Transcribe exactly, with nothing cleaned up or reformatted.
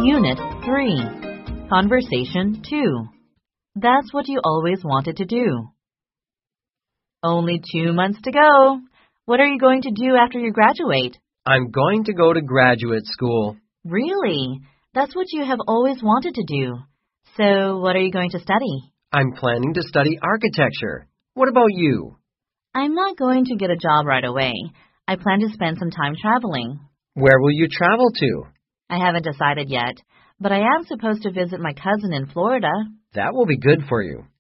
Unit three. Conversation two. That's what you always wanted to do. Only two months to go. What are you going to do after you graduate? I'm going to go to graduate school. Really? That's what you have always wanted to do. So, what are you going to study? I'm planning to study architecture. What about you? I'm not going to get a job right away. I plan to spend some time traveling. Where will you travel to? I haven't decided yet, but I am supposed to visit my cousin in Florida. That will be good for you.